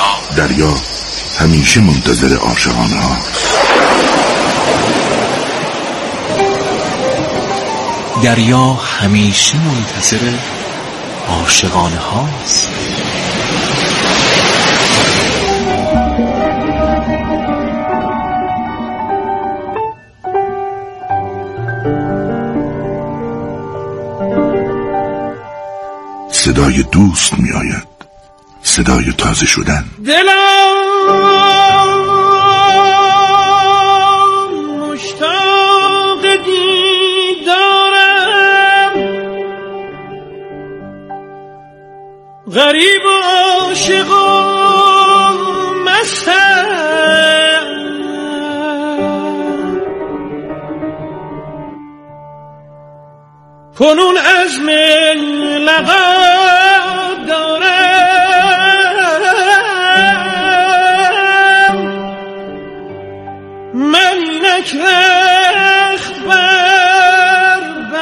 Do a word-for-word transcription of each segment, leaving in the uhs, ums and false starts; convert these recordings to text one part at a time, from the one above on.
دریا همیشه منتظر عاشقانه ها. دریا همیشه منتظر عاشقانه هاست. صدای دوست می آید، صدای تازه شدن. دلم مشتاق دیدارم، غریب و عاشق و مستم، کنون عزم لقا دارم، من نکرخت بر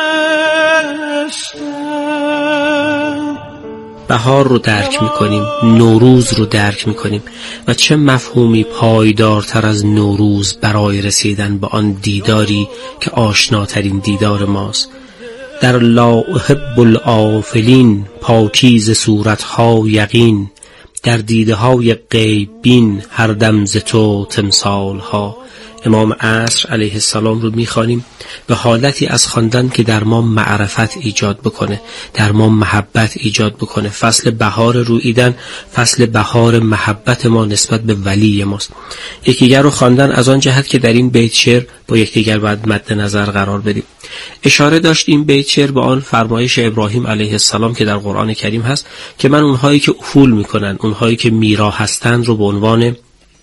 بستم. بهار رو درک میکنیم، نوروز رو درک میکنیم و چه مفهومی پایدارتر از نوروز برای رسیدن به آن دیداری که آشناترین دیدار ماست. در لا احب الآفلین پاکیز صورتها یقین، در دیده های غیب بین هر دم ز تو تمثال ها. امام عصر علیه السلام رو میخوانیم به حالتی از خواندن که در ما معرفت ایجاد بکنه، در ما محبت ایجاد بکنه. فصل بهار روییدن، فصل بهار محبت ما نسبت به ولی ماست. یکیگر رو خواندن از آن جهت که در این بیت شعر با یکدیگر باید مد نظر قرار بدیم. اشاره داشت این بیت شعر به آن فرمایش ابراهیم علیه السلام که در قرآن کریم هست که من اونهایی که افول میکنن، اونهایی که میرا هستند رو به عنوان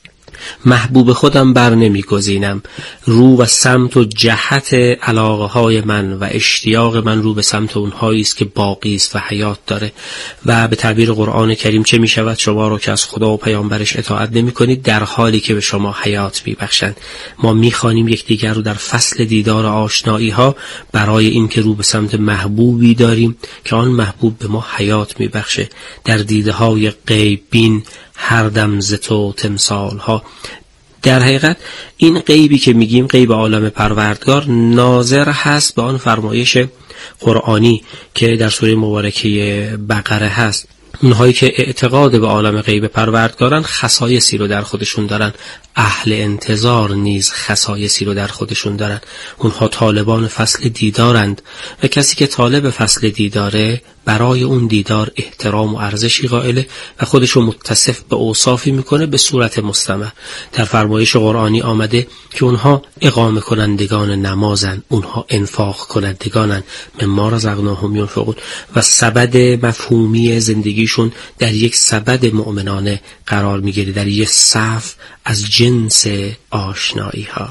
محبوب خودم بر نمی گزینم. رو و سمت و جهت علاقه های من و اشتیاق من رو به سمت اونهایی است که باقی است و حیات داره. و به تعبیر قرآن کریم چه می شود شما رو که از خدا و پیامبرش اطاعت نمی کنید در حالی که به شما حیات می بخشند. ما می خوانیم یکدیگر رو در فصل دیدار آشنایی ها برای این که رو به سمت محبوبی داریم که آن محبوب به ما حیات می بخشه. در دیده های غیب بین هر دم ز تو تمثال ها. در حقیقت این غیبی که میگیم غیب عالم پروردگار ناظر هست به آن فرمایش قرآنی که در سوره مبارکه بقره هست. اونهایی که اعتقاد به عالم غیب پروردگارن خصایصی رو در خودشون دارن، اهل انتظار نیز خصایصی رو در خودشون دارن. اونها طالبان فصل دیدارند و کسی که طالب فصل دیداره برای اون دیدار احترام و ارزشی قائله و خودشو متصف به اوصافی میکنه به صورت مستمر. در فرمایش قرآنی آمده که اونها اقامه کنندگان نمازن، اونها انفاق کنندگانن، مما رزقناهم ینفقون و سبد مفهومی زندگیشون در یک سبد مؤمنانه قرار میگیره، در یک صف از جنس آشنایی ها.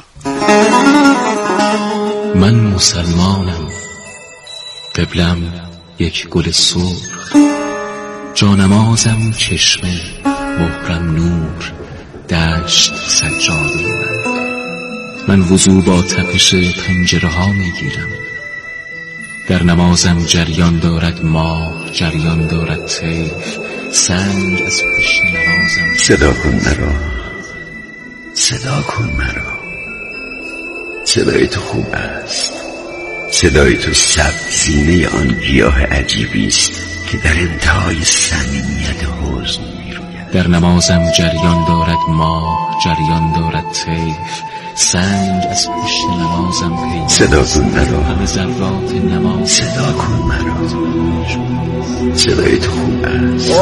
من مسلمانم، قبلم یک گل سرخ، جانمازم چشمه، مهرم نور، دشت سجاده من. من وضو با تپش پنجره ها میگیرم، در نمازم جریان دارد ماه، جریان دارد طیف، سنگ از پشت نمازم. صدا کن مرا، صدا کن مرا، صدای تو خوب است، صدای تو سبزینه آن گیاه عجیبی است که در انتهای صمیمیت حزن میروید. در نمازم جریان دارد ماه، جریان دارد طیف، سنگ از پشت نمازم پیدا. صدا کن مرا، همه ذرات نماز. صدا کن مرا، صدای تو خوب است.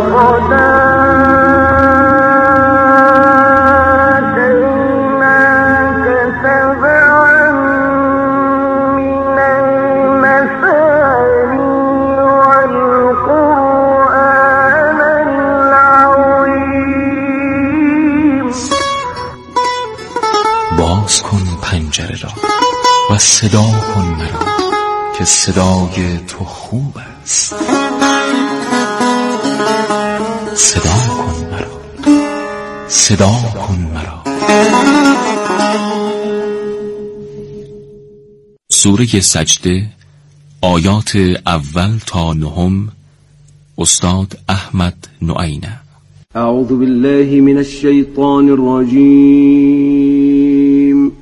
باز کن پنجره را و صدا کن مرا که صدای تو خوب است. صدا کن مرا، صدا کن مرا. سوره سجده آیات اول تا نهم. استاد احمد نعینه. أعوذ بالله من الشيطان الرجيم.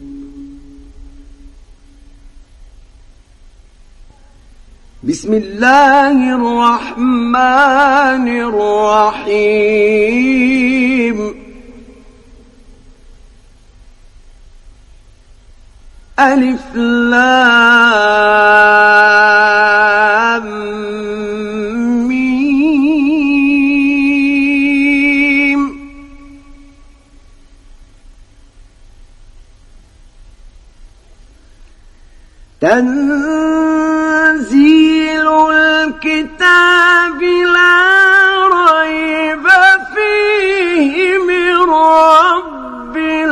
بسم الله الرحمن الرحيم. ألف لام ميم. تنزيل الكتاب لا ريب فيه من رب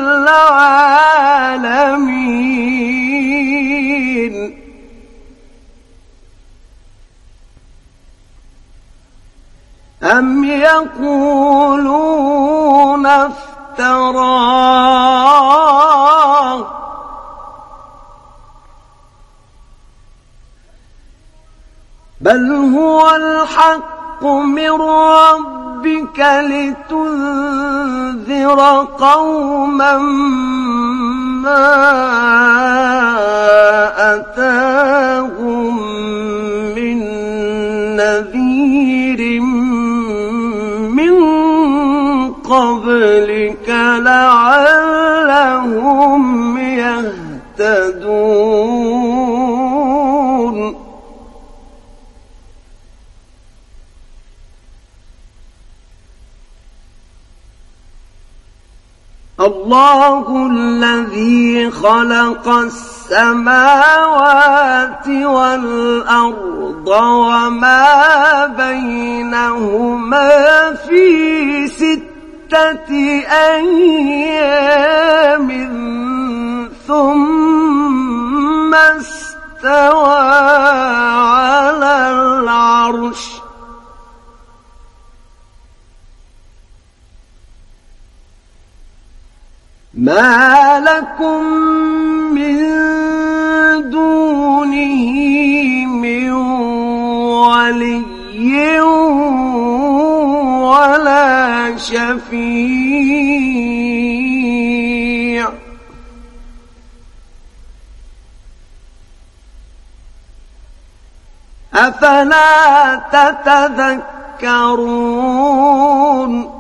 العالمين. أم يقولون افتراه بل هو الحق من ربك لتنذر قوما ما أتاهم من نذير من قبلك لعلهم يهتدون. الله الذي خلق السماوات والأرض وما بينهما في ستة أيام ثم استوى على العرش. ما لكم من دونه من ولي ولا شفيع أفلا تتذكرون.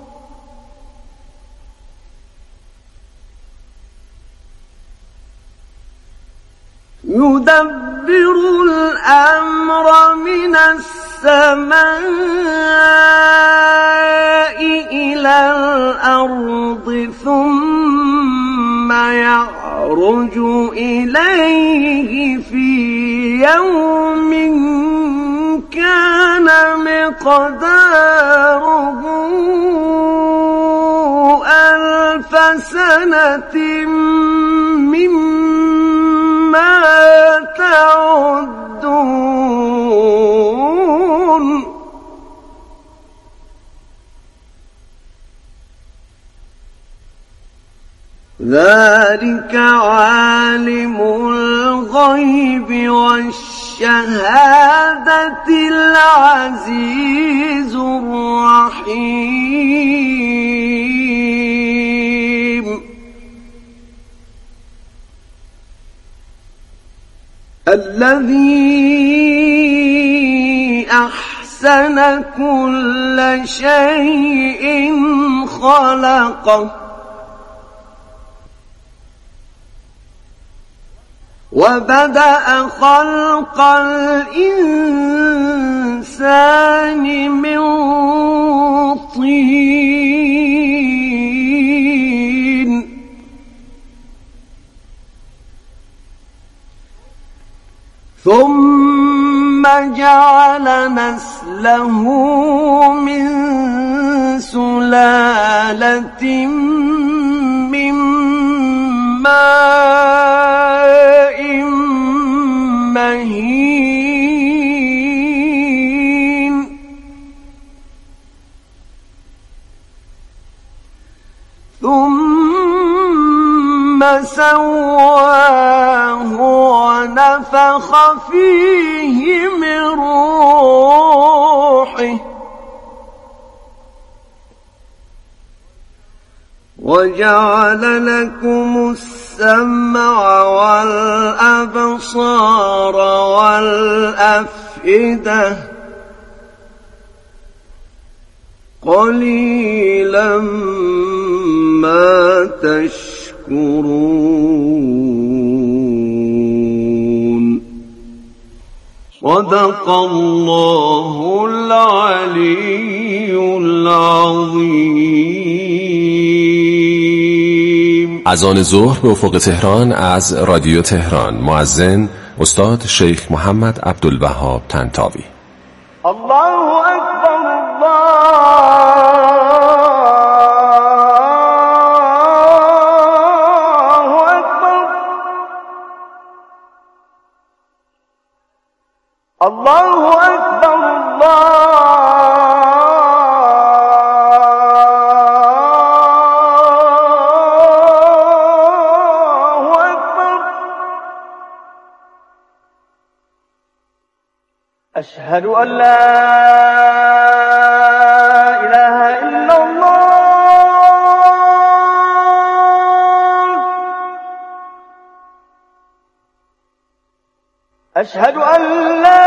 يدبر الأمر من السماء إلى الأرض ثم يعرج إليه في يوم كان مقداره ألف سنة مما تعدون. ذلك عالم الغيب والشهادة العزيز الرحيم. الذي أحسن كل شيء خلقه وبدأ خلق الإنسان من طين ثم جعل نسله من سلالة من ماء مهين ثم سواه ونفخ فيه من روحه وجعل لكم السمع والأبصار والأفئدة قليلا ما تشكرون. صدق الله العلي العظیم. اذان ظهر به افق تهران از رادیو تهران. مؤذن استاد شیخ محمد عبدالوهاب طنطاوی. الله اکبر الله اکبر الله اکبر الله اکبر. اشهد ان لا اله الا الله. اشهد ان لا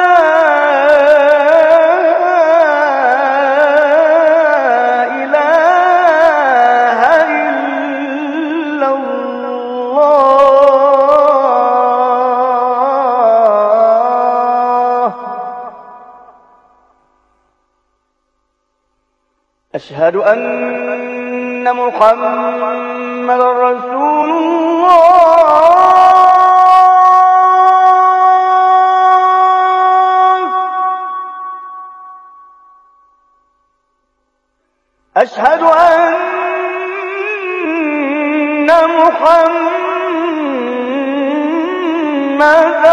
أشهد أن محمد رسول الله. أشهد أن محمد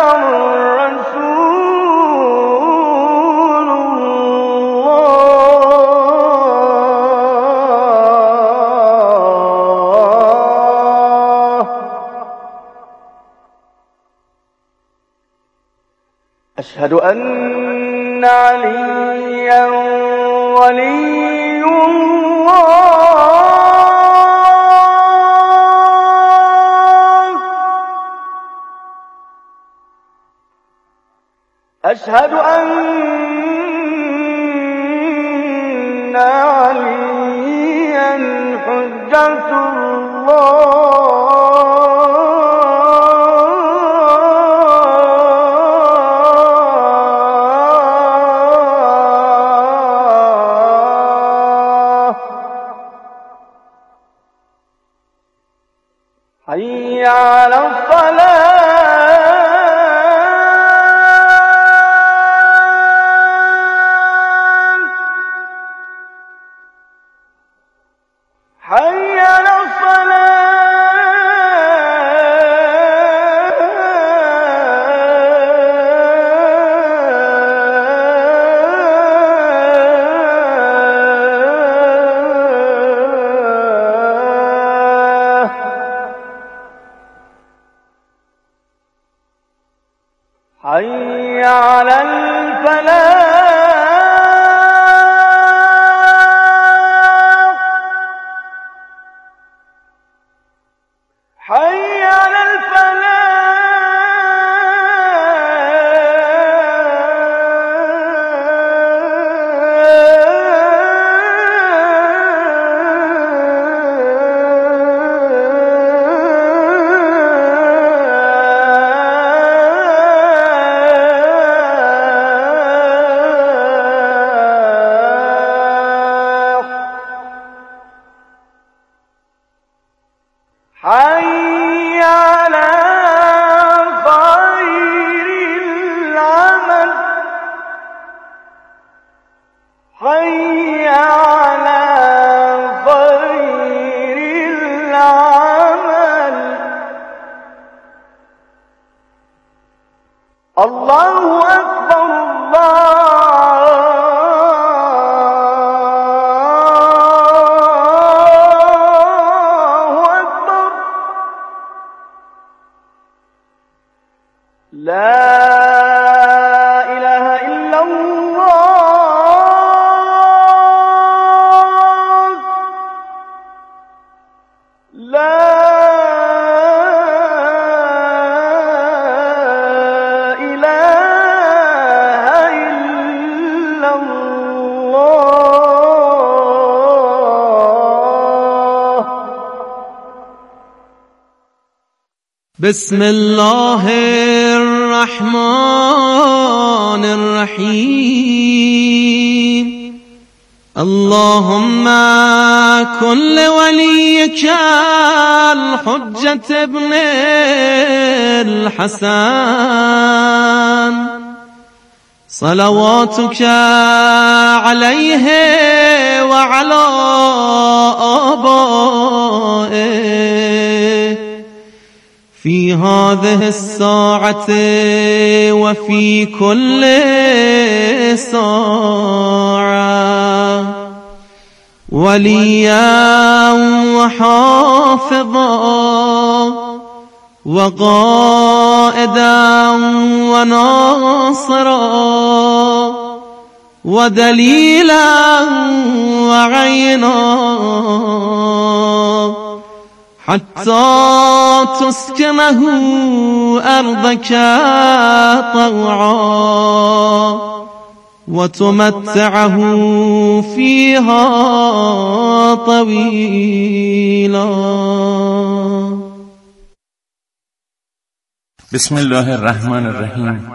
أشهد أن عليا ولي الله. أشهد أن عليا حجة الله. حي على الصلاة. حي على بسم الله الرحمن الرحیم اللهم كن لوليك الحجة ابن الحسن صلواتك عليه وعلى آبائه في هذه الساعة وفي كل ساعة وليا وحافظا وقائدا وناصرا ودليلا وعينا حتى تسكنه أرضك طوعا وتمتعه فيها طويلا. بسم الله الرحمن الرحیم.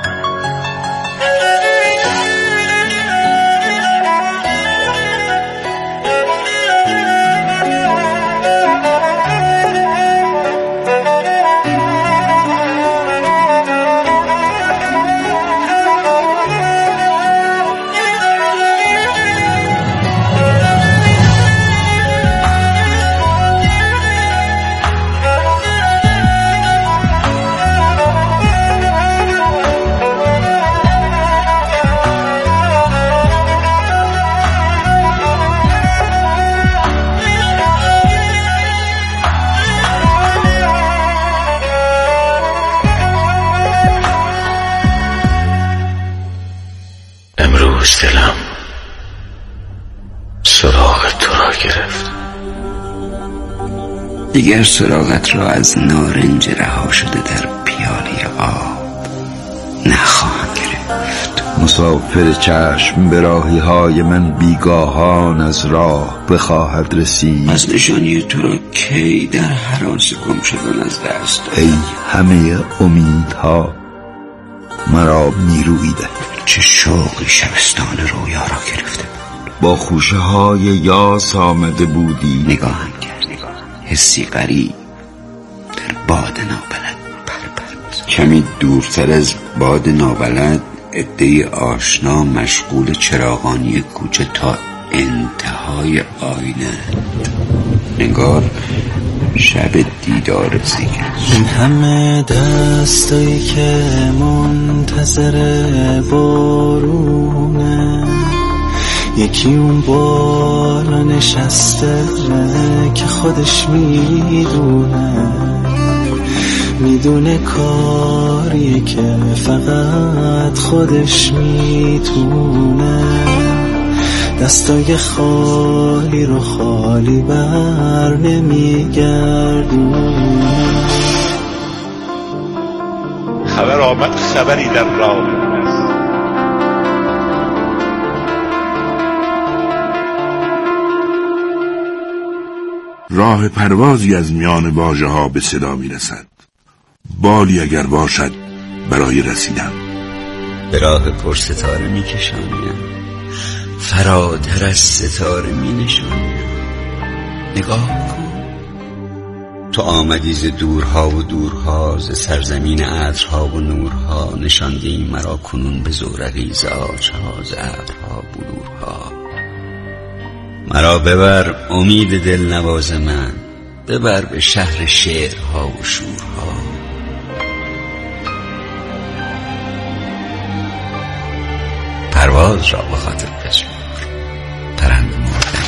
امروز دلم سراغ تو را گرفت. دیگر سراغت را از نارنج رها شده در پیاله آب نخواهم گرفت. مسافر چشم به راهی های من بیگاهان از راه بخواهد رسید. از نشانی تو را کی در هراس گم شدن از دست داد. ای همه امیدها مرا میرویی ده. چه شوقی شبستان رویا را گرفته بود. با خوشه های یاس آمده بودی. نگاهم کرد، حسی غریب در باد نابلد پر پر می‌زد. کمی دورتر از باد نابلد عده‌ای آشنا مشغول چراغانی کوچه تا انتهای آینه، نگار شب دیدار زیگر. این همه دستایی که منتظر بارونه، یکی اون بالا نشسته که خودش میدونه، میدونه کاریه که فقط خودش میتونه. دستای خالی رو خالی بر نمیگردونه. خبر آمد خبری در راه است. راه پروازی از میان واژه ها به صدا می رسد. بالی اگر باشد برای رسیدن. به راه پر ستاره می کشانیم، فراتر از ستاره می نشانیم. نگاه کن، تو آمدی ز دورها و دورها، ز سرزمین عطرها و نورها. نشاندی مرا کنون به زورقی ز آجها، ز ابرها بلورها. مرا ببر امید دل نواز من، ببر به شهر شعرها و شورها. پرواز را به خاطر بسپار، پرنده مردن.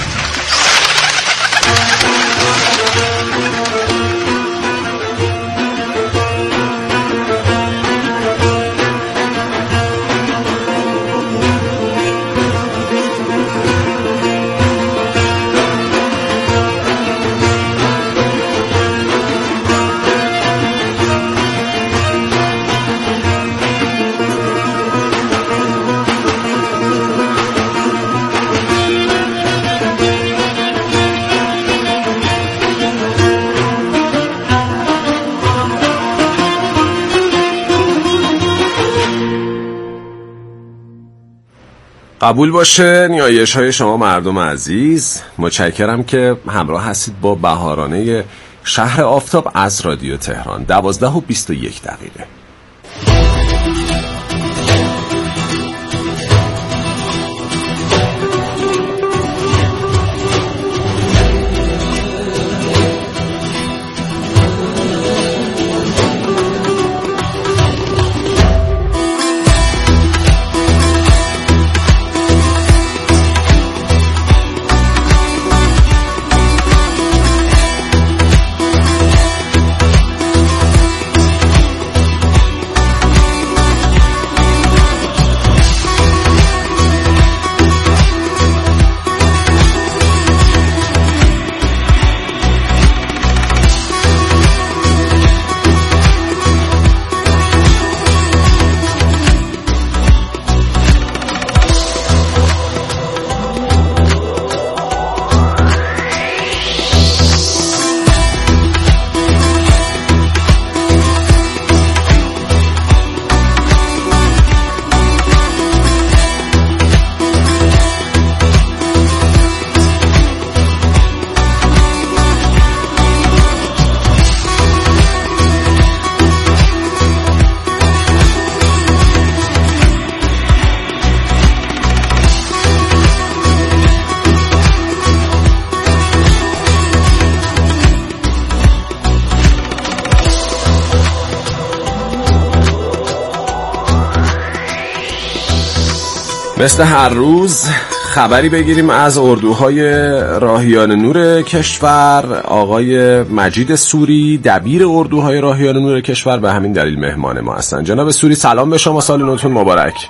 قبول باشه نیایش های شما مردم عزیز. متشکرم که همراه هستید با بهارانه شهر آفتاب از رادیو تهران. دوازده و بیست و یک دقیقه. مثل هر روز خبری بگیریم از اردوهای راهیان نور کشور. آقای مجید سوری دبیر اردوهای راهیان نور کشور به همین دلیل مهمان ما هستند. جناب سوری سلام به شما، سال نوتون مبارک.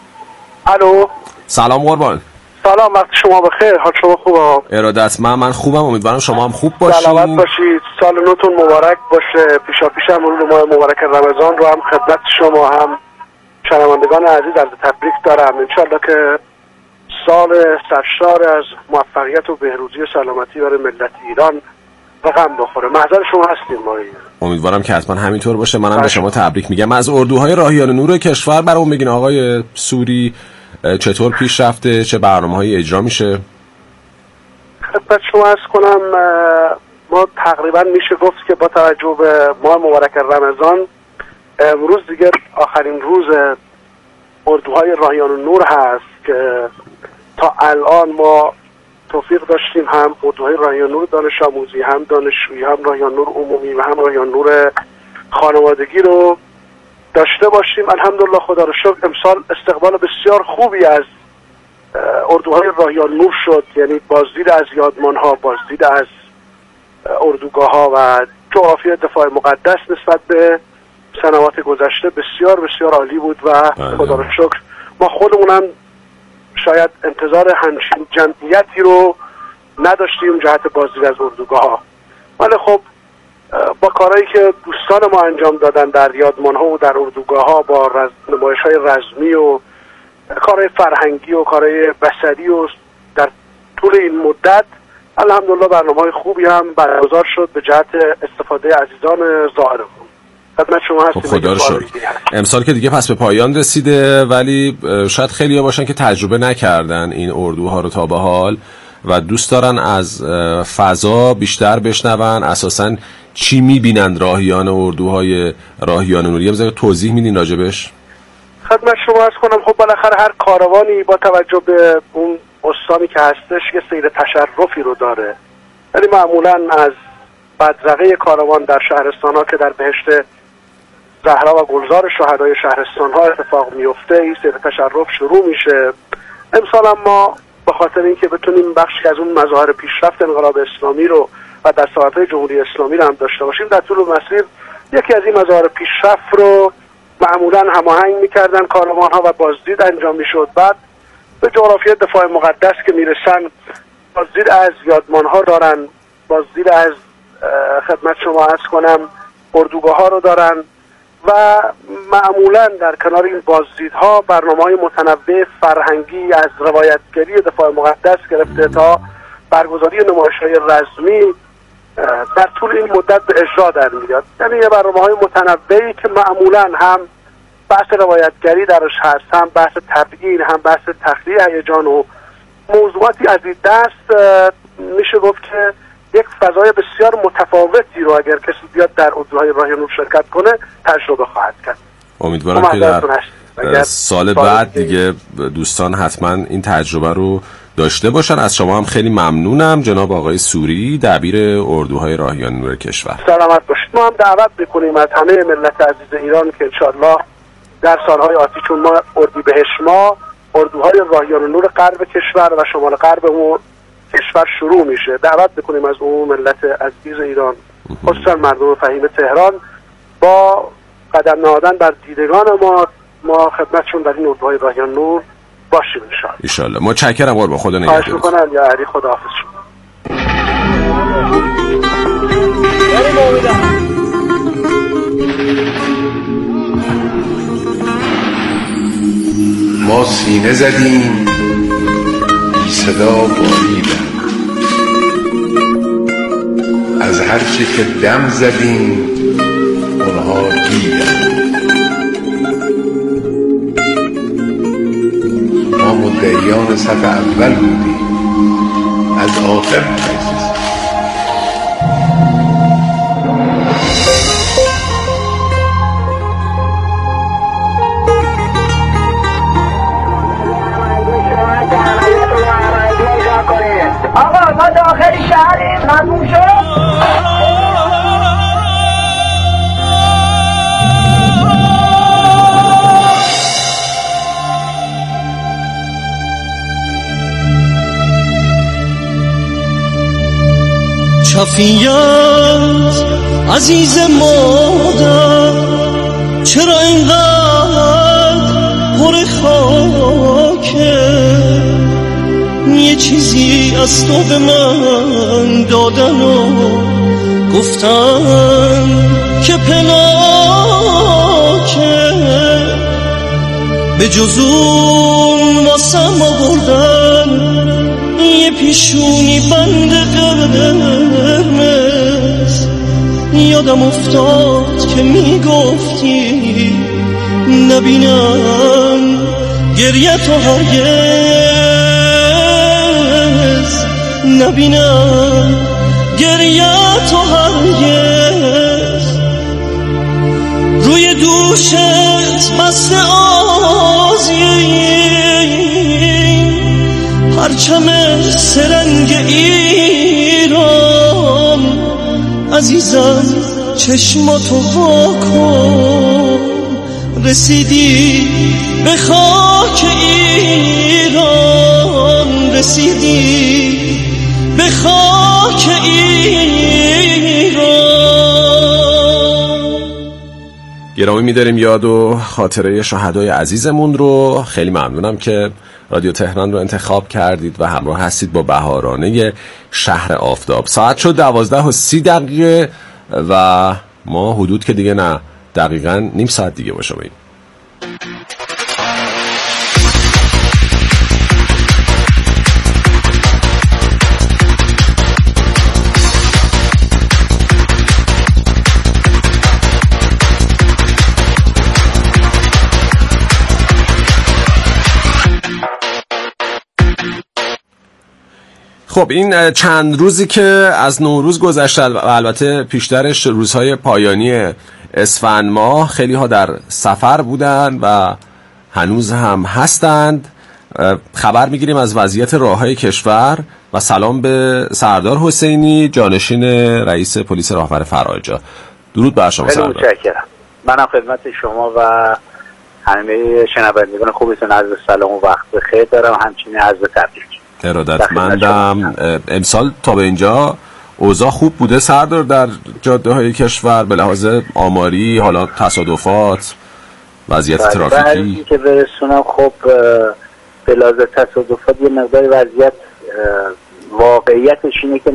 الو سلام قربان. سلام، وقت شما بخیر، حال شما خوبه؟ ارادتمند، من خوبم، امیدوارم شما هم خوب باشید. سلامت باشید، سال نوتون مبارک باشه. پیشا پیش هم مرور ماه مبارک رمضان رو هم خدمت شما هم شنوندگان عزیز عرض تبریک دارم. انشالله که سال سرشار از موفقیت و بهروزی و سلامتی برای ملت ایران رقم بخوره. محضر شما هستیم ما. امیدوارم که حتما همینطور باشه. منم به شما تبریک میگم. از اردوهای راهیان نور کشور برامون بگین آقای سوری چطور پیش رفته، چه برنامه‌هایی اجرا میشه؟ خدمت شما عرض کنم ما تقریبا میشه گفت که با توجه به ماه مبارک رمضان امروز دیگه آخرین روز اردوهای راهیان نور هست که تا الان ما توفیق داشتیم هم اردوهای راهیان نور دانش آموزی، هم دانشجویی، هم راهیان نور عمومی و هم راهیان نور خانوادگی رو داشته باشیم. الحمدلله خدا رو شکر امسال استقبال بسیار خوبی از اردوهای راهیان نور شد، یعنی بازدید از یادمان‌ها، بازدید از اردوگاه‌ها و جغرافی دفاع مقدس نسبت به سنوات گذشته بسیار بسیار عالی بود و خدا رو شکر ما خودمونم شاید انتظار همچین جمعیتی رو نداشتیم جهت بازدید از اردوگاه‌ها. ولی خب با کارهایی که دوستان ما انجام دادن در یادمان‌ها و در اردوگاه‌ها با رز... نمایش‌های رزمی و کارهای فرهنگی و کارهای بصری و در طول این مدت الحمدلله برنامه‌های خوبی هم برگزار شد به جهت استفاده عزیزان زائرمون. خدمت شما هستیم. خدا رو شکر. امسال که دیگه پس به پایان رسیده، ولی شاید خیلی‌ها باشن که تجربه نکردن این اردوها رو تا به حال و دوست دارن از فضا بیشتر بشنون. اساساً چی می‌بینند راهیان اردوهای راهیان نور؟ یه ذره توضیح میدین راجبش؟ خدمت شما عرض کنم خب بالاخره هر کاروانی با توجه به اون استانی که هستش یه سیر تشرفی رو داره. یعنی معمولاً از بدرقه کاروان در شهرستان‌ها که در بهشت زهرا و گلزار شهدای شهرستان‌ها اتفاق میفته این سیر تشرف شروع میشه. امسال هم ما به خاطر اینکه بتونیم بخشی از اون مظاهر پیشرفت انقلاب اسلامی رو و دستاوردهای جمهوری اسلامی رو هم داشته باشیم، در طول مسیر یکی از این مظاهر پیشرفت رو معمولاً هماهنگ می‌کردن کاروان‌ها و بازدید انجام می‌شد. بعد به جغرافی دفاع مقدس که میرسن بازدید از یادمان‌ها دارن، بازدید از خدمت شما عرض کنم اردوگاه‌ها رو دارن و معمولاً در کنار این بازدیدها برنامه‌های متنوع فرهنگی از روایتگری دفاع مقدس گرفته تا برگزاری نمایش‌های رزمی در طول این مدت به اجرا در میاد. یعنی یه برنامه‌های متنوعی که معمولاً هم بحث روایتگری درش هست، هم بحث تبیین، هم بحث تخلیه هیجان و موضوعاتی از این دست. میشه گفت که یک فضای بسیار متفاوتی رو اگر کسی بیاد در اردوهای راهی نور شرکت کنه تجربه خواهد کرد. امیدوارم که در سال بعد دیگه دوستان حتما این تجربه رو داشته باشن. از شما هم خیلی ممنونم جناب آقای سوری، دبیر اردوهای راهیان نور کشور. سلامت باشید. ما هم دعوت میکنیم از همه ملت عزیز ایران که انشاءالله در سالهای آتی، چون ما اردیبهشت ماه اردوهای راهیان نور غرب کشور و شمال غرب اون کشور شروع میشه، دعوت میکنیم از اون ملت عزیز ایران، خصوصا مردم فهیم تهران، با قدم نهادن بر دیدگان ما ما خدمتشون در این اردوهای راهیان نور باشیم انشاءالله. انشاءالله. متشکرم قربان، خدا نگهدار. خواهش میکنم یا علی، خداحافظ شما. ما سینه زدیم بی صدا باریدن، از هر چه که دم زدیم اونها دیدن. ما مدعیان صف اول بودیم، از آخر عزیز. آقا ما داخل شهریم، ممنون شد. شفیعت عزیز مادر، چرا اینقدر پر خاکه؟ یه چیزی از تو به من دادن و گفتن که پلاکه، به جز اون واسم آوردن یه پیشونی بند قرمز. یادم افتاد که میگفتی نبینم گریه تو هرگز، نبینم گریه تو هرگز. روی دوشت بسته آزی پرچم سرنگ ایران، عزیزم چشماتو واکن، رسیدی به خاک ایران، رسیدی به خاک ایران. گرامی می‌داریم یاد و خاطره شهدای عزیزمون رو. خیلی ممنونم که رادیو تهران رو انتخاب کردید و همراه هستید با بهارانه شهر آفتاب. ساعت شد دوازده و سی دقیقه و ما حدود که دیگه نه دقیقاً نیم ساعت دیگه باشه باییم. خب این چند روزی که از نوروز گذشته و البته پیشترش روزهای پایانی اسفند ماه، خیلی ها در سفر بودن و هنوز هم هستند. خبر میگیریم از وضعیت راههای کشور و سلام به سردار حسینی، جانشین رئیس پلیس راهور فرایجا. درود بر شما سردار. خیلی متشکرم. منم خدمت شما و همه شنوندگان خوبتون عرض سلام و وقت بخیر دارم، همچنین عرض تبریک. ارادتمندم. امسال تا به اینجا اوضاع خوب بوده سردار در جاده های کشور به لحاظ آماری، حالا تصادفات، وضعیت ترافیکی که برسونم؟ خب به لحاظ تصادفات یه مقدار وضعیت واقعیتش اینه که